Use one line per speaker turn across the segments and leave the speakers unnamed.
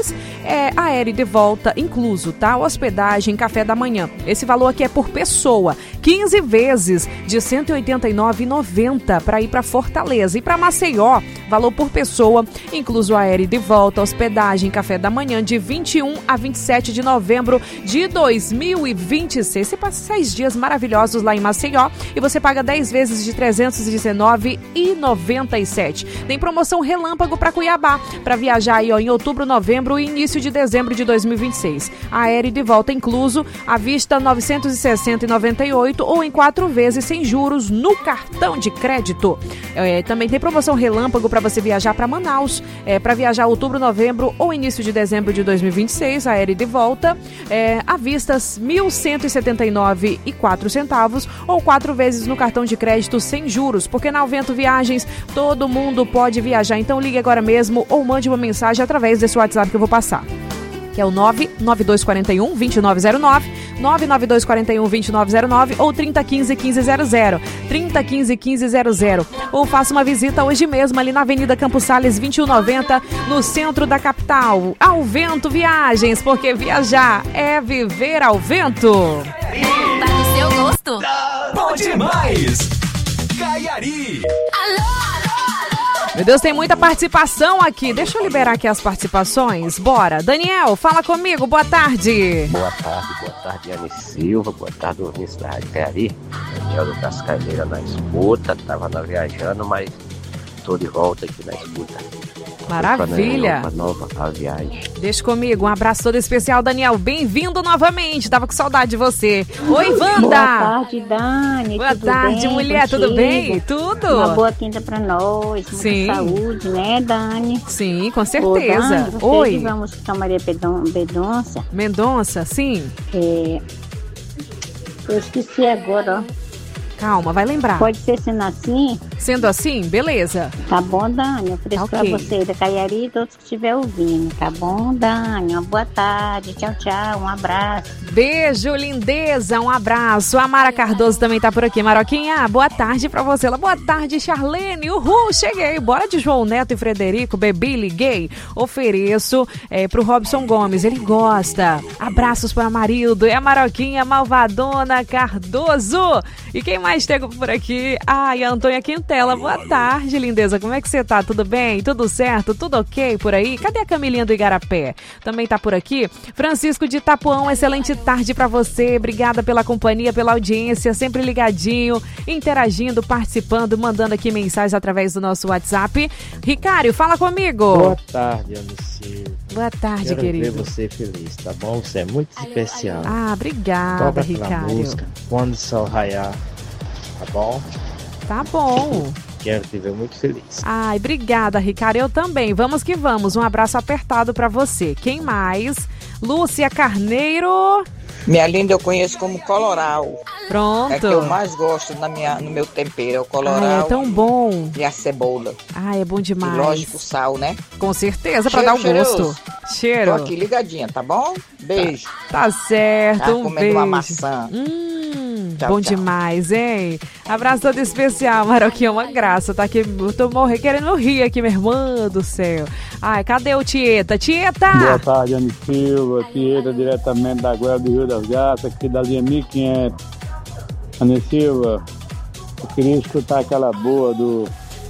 viagens, aéreo de volta incluso, tá? Hospedagem, café da manhã. Esse valor aqui é por pessoa. 15 vezes de R$ 189,90 para ir para Fortaleza. E para Maceió, valor por pessoa, incluso aéreo de volta, hospedagem, café da manhã, de 21 a 27 de novembro de 2026. Você passa 6 dias maravilhosos lá em Maceió e você paga 10 vezes de R$ 319,97. Tem promoção relâmpago para Cuiabá, para viajar aí, ó, em outubro, novembro e início de dezembro de 2026. Aéreo de volta incluso, à vista R$ 960,98 ou em 4 vezes sem juros no cartão de crédito. Também tem promoção relâmpago para você viajar para Manaus, para viajar outubro, novembro ou início de dezembro de 2026, aéreo de volta, à vista R$ 1.179,04 ou 4 vezes no cartão de crédito sem juros, porque na Alvento Viagens todo mundo pode viajar. Então ligue agora mesmo ou mande uma mensagem através desse WhatsApp que eu vou passar, que é o 99241-2909, 99241-2909 ou 3015-1500, 3015-1500. Ou faça uma visita hoje mesmo ali na Avenida Campos Sales 2190, no centro da capital. Alvento Viagens, porque viajar é viver ao vento.
Tá no seu gosto?
Bom demais! Caiari!
Alô!
Meu Deus, tem muita participação aqui. Deixa eu liberar aqui as participações. Bora. Daniel, fala comigo. Boa tarde.
Boa tarde, Anne Silva. Boa tarde, ouvintes da Rádio Caiari. Daniel do Cascadeira na escuta. Tava viajando, mas tô de volta aqui na escuta.
Maravilha.
Nova a viagem.
Deixa comigo. Um abraço todo especial, Daniel. Bem-vindo novamente. Tava com saudade de você. Oi, Wanda.
Boa tarde, Dani.
Boa tarde, mulher.
Contigo?
Tudo bem? Tudo.
Uma boa quinta pra nós.
Sim.
Muita saúde, né, Dani?
Sim, com certeza.
Ô, Dani,
Oi.
Vamos com a Maria Mendonça.
Mendonça, sim.
Eu esqueci agora, ó.
Calma, vai lembrar.
Pode ser sendo assim?
Sendo assim, beleza.
Tá bom, Dani. Eu ofereço
Ok.
pra você da Caiari e todos que estiver ouvindo. Tá bom, Dani? Uma boa tarde. Tchau, tchau. Um abraço.
Beijo, lindeza, um abraço. A Mara Cardoso também tá por aqui. Maroquinha, boa tarde pra você. Boa tarde, Charlene. Uhul, cheguei. Bora de João Neto e Frederico. Bebi, liguei. Ofereço pro Robson Gomes. Ele gosta. Abraços para Marildo. É a Maroquinha Malvadona Cardoso. E quem mais tem por aqui? Ai, a Antônia Quintela. Boa tarde, lindeza. Como é que você tá? Tudo bem? Tudo certo? Tudo ok por aí? Cadê a Camilinha do Igarapé? Também tá por aqui. Francisco de Itapuão, excelente tarde pra você. Obrigada pela companhia, pela audiência, sempre ligadinho, interagindo, participando, mandando aqui mensagens através do nosso WhatsApp. Ricário, fala comigo.
Boa tarde, Anne Silva.
Boa tarde,
Quero
querido.
ver você feliz, tá bom? Você é muito especial.
Ah, obrigada,
Toca aquela
Ricário.
música, Quando o Sol Raiar, tá bom?
Tá bom.
Quero te ver muito feliz.
Ai, obrigada, Ricardo. Eu também. Vamos que vamos. Um abraço apertado pra você. Quem mais? Lúcia Carneiro.
Minha linda, eu conheço como coloral.
Pronto.
É que eu mais gosto no meu tempero, é o coloral.
Ai, é tão bom.
E a cebola.
Ai, é bom demais.
E lógico, sal, né?
Com certeza, pra
Cheiro
dar o gosto.
cheiroso.
Cheiro.
Tô aqui ligadinha, tá bom? Beijo.
Tá certo,
Tá
um
comendo
beijo.
uma maçã. Tchau,
Bom
tchau.
demais, hein? Abraço todo especial, Maroquinha, uma graça. Tá aqui, eu tô querendo rir aqui, minha irmã do céu. Ai, cadê o Tieta? Tieta!
Boa tarde, Anne Silva, Tieta, diretamente da Guarda do Rio das Garças, aqui da linha 1500. Anne Silva, eu queria escutar aquela boa do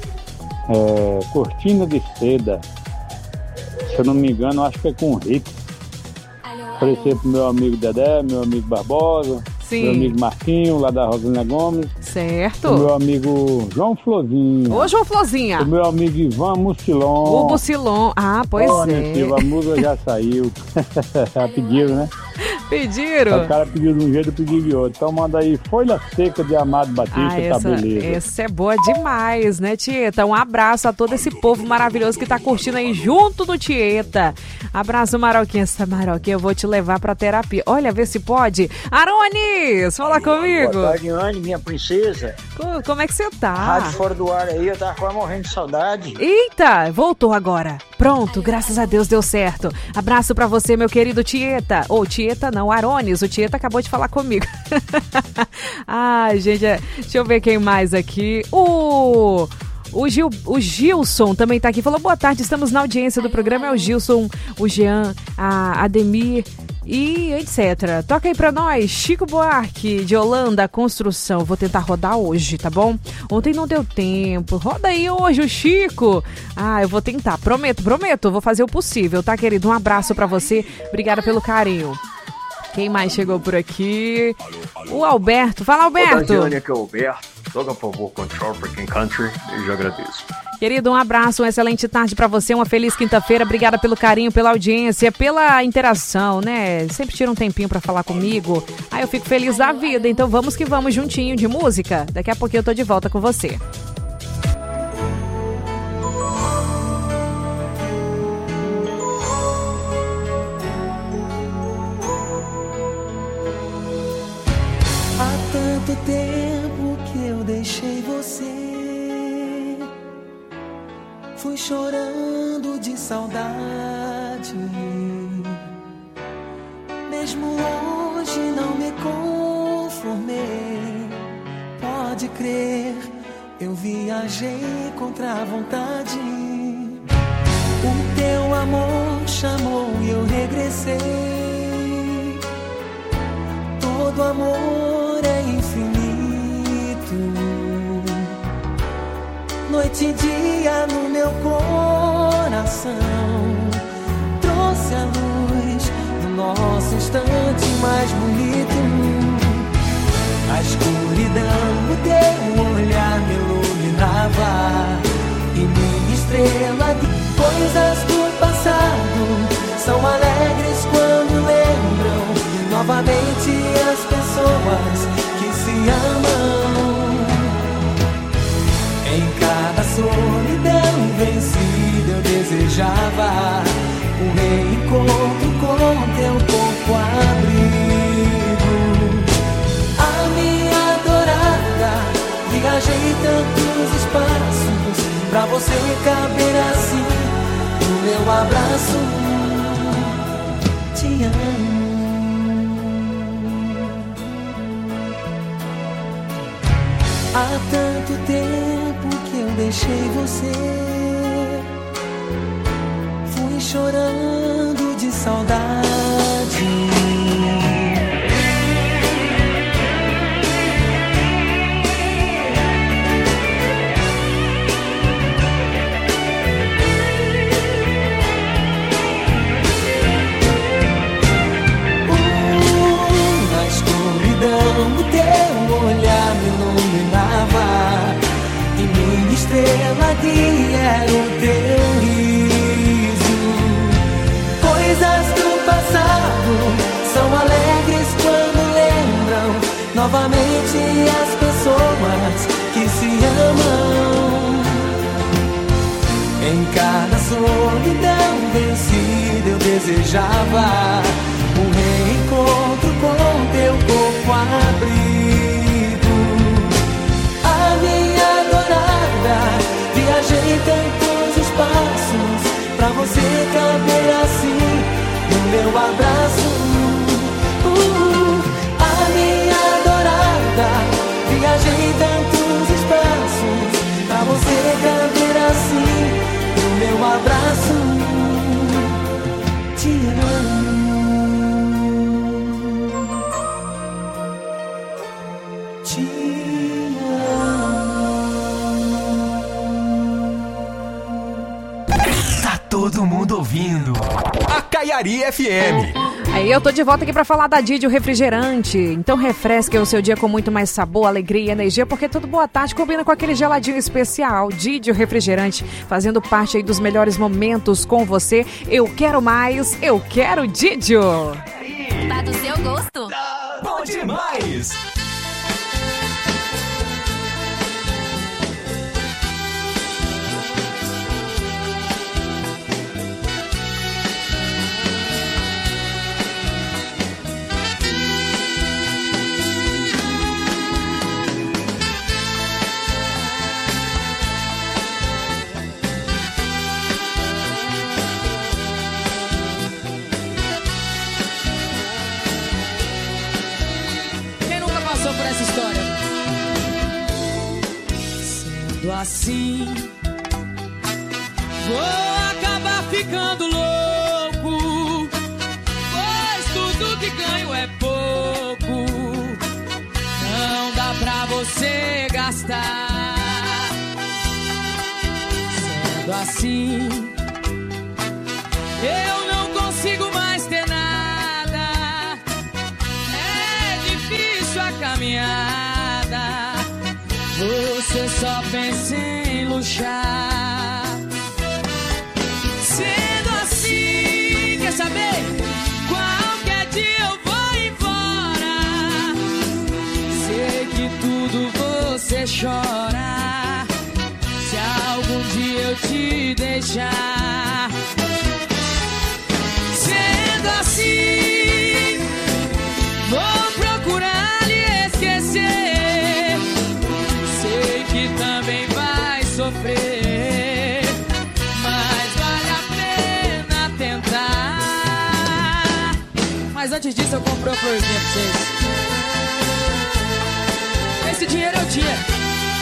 Cortina de Seda. Se eu não me engano, acho que é com o Rick. Oferecer pro meu amigo Dedé, meu amigo Barbosa,
Sim.
meu amigo Marquinho, lá da Rosalina Gomes.
Certo.
O meu amigo João Florzinho.
Ô, João Flozinha.
O meu amigo Ivan Mucilon.
O Bucilon. Ah, pois
Anne Silva, a música já saiu. Já pediram, né?
Pediram.
O cara pediu de um jeito, eu pedi de outro. Então manda aí Folha Seca de Amado Batista, tá beleza.
Essa é boa demais, né, Tieta? Um abraço a todo esse povo maravilhoso que tá curtindo aí junto do Tieta. Abraço, Maroquinha. Essa Maroquinha eu vou te levar pra terapia. Olha, vê se pode. Aronis, fala comigo.
Boa tarde, Anne, minha princesa.
Como é que você tá?
Rádio fora do ar aí, eu tava quase morrendo de saudade.
Eita, voltou agora. Pronto, graças a Deus deu certo. Abraço pra você, meu querido Tieta. Ou Tieta não, Aronis. O Tieta acabou de falar comigo. Ai, gente, deixa eu ver quem mais aqui. O Gilson também tá aqui, falou boa tarde, estamos na audiência do programa, é o Gilson, o Jean, a Ademir e etc. Toca aí pra nós, Chico Buarque, de Holanda, Construção. Vou tentar rodar hoje, tá bom? Ontem não deu tempo, roda aí hoje o Chico. Eu vou tentar, prometo, vou fazer o possível, tá, querido? Um abraço pra você, obrigada pelo carinho. Quem mais chegou por aqui? O Alberto. Fala, Alberto.
Olá, aqui é o Alberto. Toca, por favor, Control Freaking Country. Eu já agradeço.
Querido, um abraço, uma excelente tarde pra você, uma feliz quinta-feira. Obrigada pelo carinho, pela audiência, pela interação, né? Sempre tira um tempinho pra falar comigo. Eu fico feliz da vida. Então vamos que vamos juntinho de música. Daqui a pouquinho eu tô de volta com você.
Tanto tempo que eu deixei você, fui chorando de saudade. Mesmo hoje não me conformei. Pode crer, eu viajei contra a vontade. O teu amor chamou e eu regressei. Todo amor é infinito. Noite e dia no meu coração, trouxe a luz do nosso instante mais bonito. A escuridão do teu olhar me iluminava, e minha estrela de coisas do passado são alegres quando lembram novamente as pessoas que se amam. Em cada solidão vencida eu desejava um reencontro com teu corpo abrigo. A minha adorada, viajei tantos espaços pra você caber assim no meu abraço. Te amo. Há tanto tempo que eu deixei você, fui chorando de saudade. Na escuridão o teu olhar me iluminava, e minha estrela guia era o teu riso. Coisas do passado são alegres quando lembram novamente as pessoas que se amam. Em cada solidão vencida eu desejava um reencontro com teu corpo abrigo. A minha adorada, viajei tantos espaços pra você caber assim no meu abraço. A minha adorada, viajei tantos espaços pra você caber assim no meu abraço. Te amo.
Todo mundo ouvindo a Caiari FM.
Aí eu tô de volta aqui pra falar da Didi, o refrigerante. Então refresque o seu dia com muito mais sabor, alegria e energia, porque todo boa tarde combina com aquele geladinho especial. Didi, o refrigerante, fazendo parte aí dos melhores momentos com você. Eu quero mais, eu quero Didi.
Tá do seu gosto.
Bom demais!
Sendo assim, vou acabar ficando louco, pois tudo que ganho é pouco, não dá pra você gastar. Sendo assim, eu não consigo mais ter nada, é difícil a caminhada, você só pensa em luxar. Sendo assim, quer saber? Qualquer dia eu vou embora, sei que tudo você chora, se algum dia eu te deixar. Sendo assim, vou procurar lhe esquecer, sei que também vai sofrer, mas vale a pena tentar. Mas antes disso eu compro uma florzinha pra vocês. Esse dinheiro eu tinha.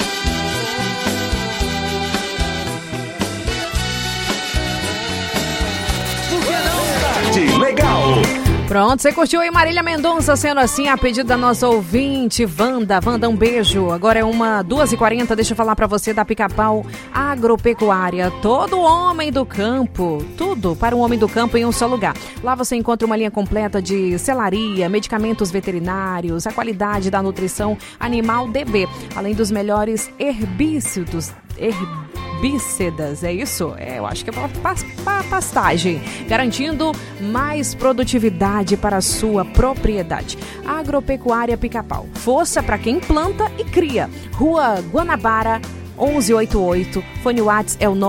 Legal!
Pronto, você curtiu aí Marília Mendonça, sendo assim, a pedido da nossa ouvinte, Wanda. Wanda, um beijo. Agora é 2h40, deixa eu falar pra você da Pica-Pau Agropecuária. Todo homem do campo, tudo para um homem do campo em um só lugar. Lá você encontra uma linha completa de selaria, medicamentos veterinários, a qualidade da nutrição animal DB, além dos melhores herbícidos, herbícedas, é isso? Eu acho que é para pastagem, garantindo mais produtividade para a sua propriedade. Agropecuária Pica-Pau, força para quem planta e cria. Rua Guanabara 1188, fone WhatsApp é o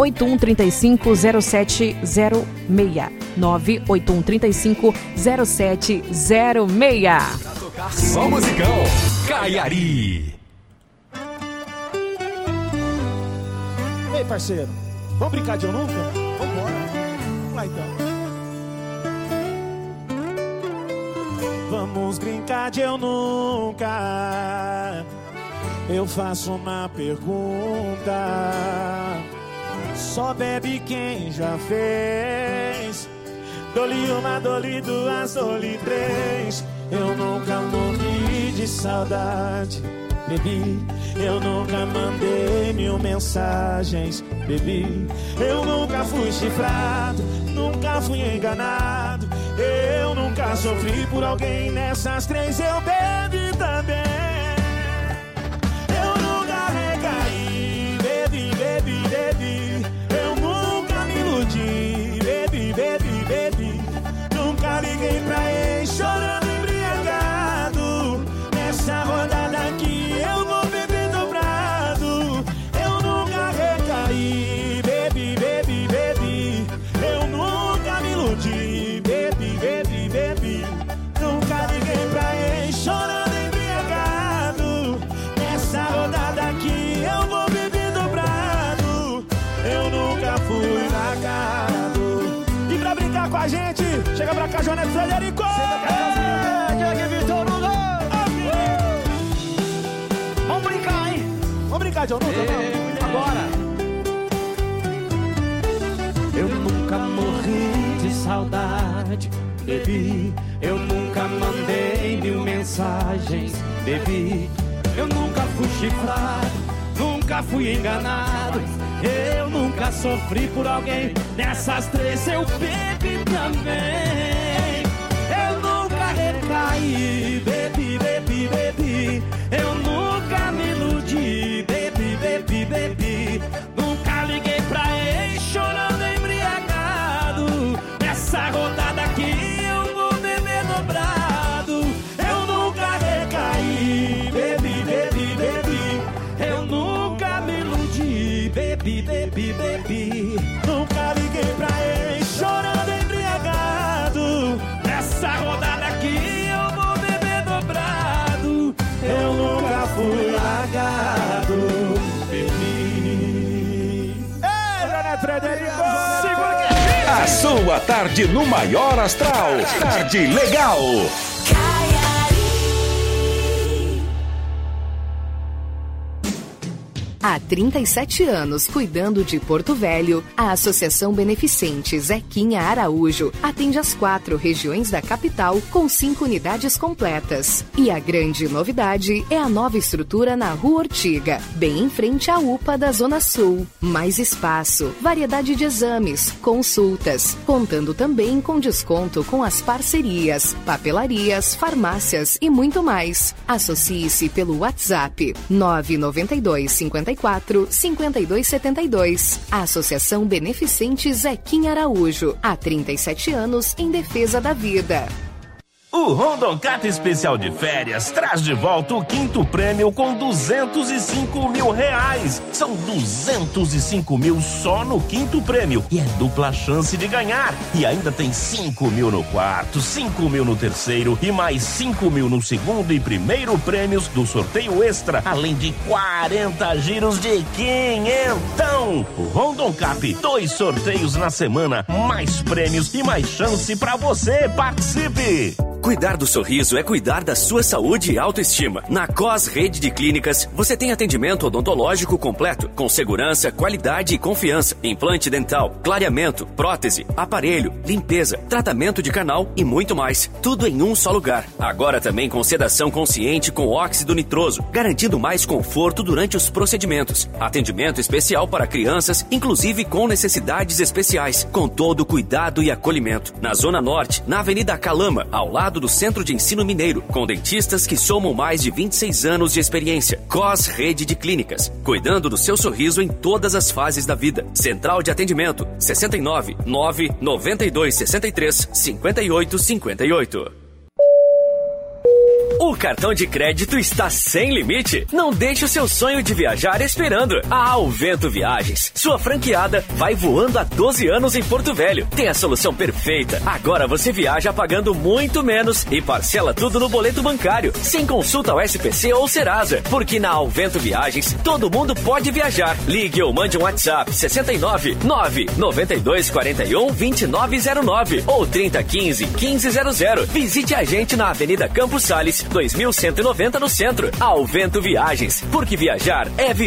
981350706, 981350706.
Só musicão, Caiari.
Ei, parceiro, vamos brincar de eu nunca? Vambora. Vamos lá, então. Vamos brincar de eu nunca. Eu faço uma pergunta. Só bebe quem já fez. Dou-lhe uma, dou-lhe duas, dou-lhe três. Eu nunca morri de saudade, bebi. Eu nunca mandei 1000 mensagens, bebi. Eu nunca fui chifrado, nunca fui enganado. Eu nunca sofri por alguém, nessas três eu bebi também. Eu nunca recaí, bebi, bebi, bebi. Eu nunca me iludi, bebi, bebi, bebi. Nunca liguei pra ex chorando embriagado. Nessa rodada aqui eu vou beber dobrado. Eu nunca recaí, bebi, bebi, bebi. Eu nunca me iludi, bebi, bebi, bebi. Nunca liguei pra ex chorando embriagado. Nessa rodada aqui eu vou beber dobrado. Eu nunca fui largado. E pra brincar com a gente, chega pra cá, Joneto Frederico! Vamos brincar, hein? Vamos brincar de eu nunca, vamos. Agora!
Eu nunca morri de saudade, bebi. Eu nunca mandei 1000 mensagens, bebi. Eu nunca fui chifrado, nunca fui enganado. Eu nunca sofri por alguém, nessas três eu bebi também. Eu nunca recaí, bebi, bebi, bebi. Eu nunca me iludi, bebi, bebi, bebi. Nunca liguei pra ex chorando embriagado. Nessa rodada aqui eu vou beber dobrado. Eu nunca recaí, bebi, bebi, bebi. Eu nunca me iludi, bebi, bebi, bebi.
Nunca liguei pra ex chorando embriagado.
Nessa rodada aqui eu vou beber dobrado.
Eu nunca fui largado, bebi. Ei, Joneto Frederico! Segura que é
A sua tarde no maior astral. Tarde legal.
Há 37 anos cuidando de Porto Velho, a Associação Beneficente Zequinha Araújo atende as 4 regiões da capital com 5 unidades completas. E a grande novidade é a nova estrutura na Rua Ortiga, bem em frente à UPA da Zona Sul. Mais espaço, variedade de exames, consultas, contando também com desconto com as parcerias, papelarias, farmácias e muito mais. Associe-se pelo WhatsApp 992 54 52 72. A Associação Beneficente Zequinha Araújo, há 37 anos em defesa da vida.
O Rondoncat Especial de Férias traz de volta o 5º prêmio com R$205 mil. São 205 mil só no 5º prêmio e é dupla chance de ganhar. E ainda tem 5 mil no 4º, 5 mil no 3º e mais 5 mil no 2º e 1º prêmios do sorteio extra, além de 40 giros de quinhentão. O Rondoncat, 2 sorteios na semana, mais prêmios e mais chance pra você. Participe!
Cuidar do sorriso é cuidar da sua saúde e autoestima. Na COS Rede de Clínicas, você tem atendimento odontológico completo, com segurança, qualidade e confiança. Implante dental, clareamento, prótese, aparelho, limpeza, tratamento de canal e muito mais. Tudo em um só lugar. Agora também com sedação consciente com óxido nitroso, garantindo mais conforto durante os procedimentos. Atendimento especial para crianças, inclusive com necessidades especiais, com todo o cuidado e acolhimento. Na Zona Norte, na Avenida Calama, ao lado do Centro de Ensino Mineiro, com dentistas que somam mais de 26 anos de experiência. COS Rede de Clínicas, cuidando do seu sorriso em todas as fases da vida. Central de atendimento 69 9 92 63 58 58. O cartão de crédito está sem limite? Não deixe o seu sonho de viajar esperando. A Alvento Viagens, sua franqueada, vai voando há 12 anos em Porto Velho. Tem a solução perfeita. Agora você viaja pagando muito menos e parcela tudo no boleto bancário, sem consulta ao SPC ou Serasa. Porque na Alvento Viagens, todo mundo pode viajar. Ligue ou mande um WhatsApp 69 9 92 41 2909 ou 3015 1500. Visite a gente na Avenida Campos Sales, 2190 no centro. Alvento Viagens, porque viajar é